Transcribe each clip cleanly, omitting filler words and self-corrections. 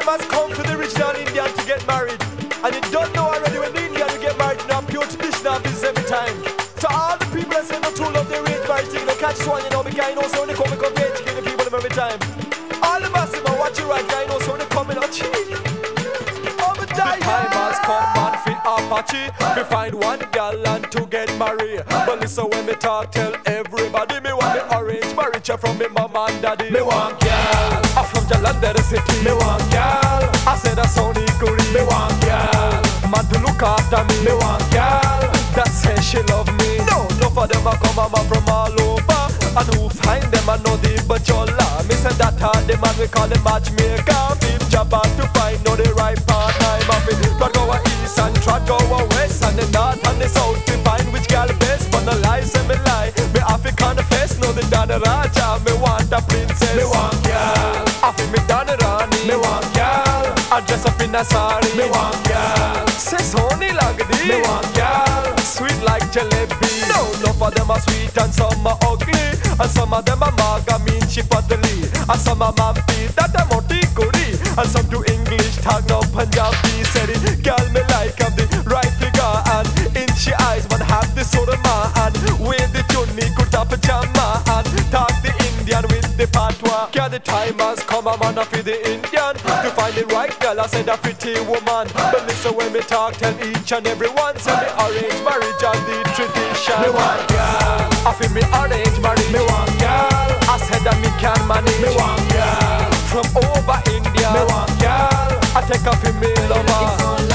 must come to the original Indian to get married. And you don't know already when the Indian will get married, you know, pure traditional business every time. So all the people that say no true love the arranged marriage thing, they catch one, you know, because you know, so when they come to educate the people them every time. All the massive man watch you right, because you know, so when they come in and cheat. The time has come and fit Apache we find one girl and to get married. But listen when me talk, tell everybody me want me arrange marriage from me mama and daddy. Me want girl, I'm from Jalandhar city. Me want girl, I said a Sony Kuri. Me want girl, man to look after me. Me want girl, that says she love me. No for them a come mama from all over. And who find them I know the bachola. Me said that hard the man we call the matchmaker. Big job hard to find know the right part time of it. Try go a east and try go a west and the north and the south to find which girl best. But the lies and me lie. Me African face know the Dana Raja. Me want a princess. Me want girl. I feel me Dana Rani. Me want girl. I dress up in a sari. Me want girl. Says honey lagdi. Me want girl. Sweet like jalebi. No for them are sweet and some are ugly. And some of them are maga mean chipatali. And some are mampi that are moti kuri. And some do English tag no Punjabi. Said it, girl me like have the right figure and inchy eyes man have the surma and wear the chunni kurta pajama and talk the Indian with the patwa. Cause the time has come a man for the Indian to find the right girl. I said a pretty woman. But listen when me talk, tell each and everyone say me arrange marriage and the tradition. Me want girl, I feel me arrange marriage. Me want girl, I said that me can manage. Me want girl, from over India. Me want girl, I take her for me lover.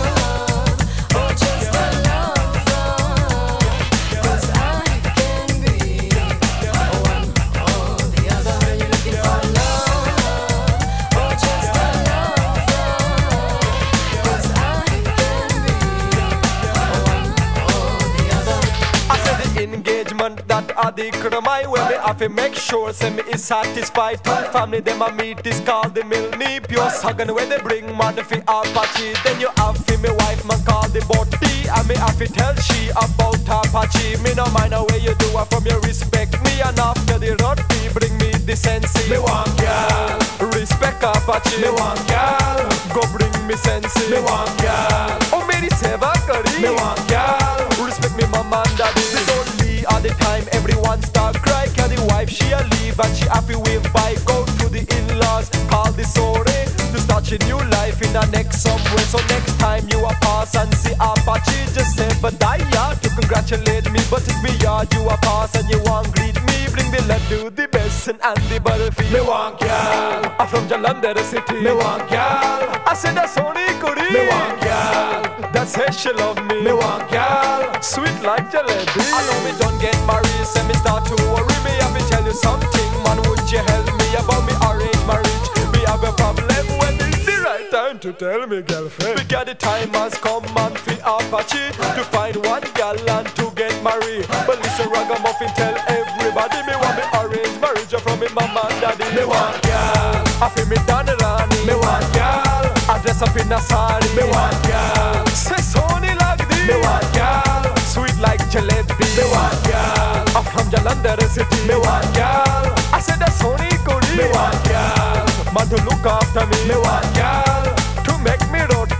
Engagement that are the my way me have to make sure say me is satisfied. Two family them a meet is called the Milne. Pure sagan where they bring man fi Apache. Then you have fi me wife man call the Botti. And me have to tell she about Apache. Me no mind the way you do it from your respect me. And after the roti bring me the sensi. Me want girl, respect Apache. Me want girl, go bring me sensi. Me want girl, oh me the seva curry. Me want girl, respect me mama and daddy. All the time everyone start cry. Cause the wife she a leave and she happy with by. Go to the in-laws, call the sorry to start your new life in the next somewhere. So next time you a pass and see Apache, just say Badaya to congratulate me. But if me yard you a pass and you want greet me, bring the love do the best and the battlefield. Me want girl, I'm from Jalandhar city. Me want girl, I said that's Sony Kuri. Me want girl, that says she love me. Me want girl, sweet like jalebi. I know me don't get married, say me start to worry. Me have to tell you something, man, would you help me about me arranged marriage? Me have a problem when it's the right time to tell me girlfriend. Because the time has come man fi Apache to find one girl and to get married. But listen ragamuffin tell everybody me want me arranged marriage from me mama and daddy. Me want girl, I feel me Dana Rani. Me want girl, I dress up in a sari. Me want girl, say Sony lagdi. Me want girl, sweet like jalebi. Me want girl, I'm from Jalandhar city. Me want girl, I said that's Sony Kuri. Me want girl, man to look after me. Me want girl, to make me roti.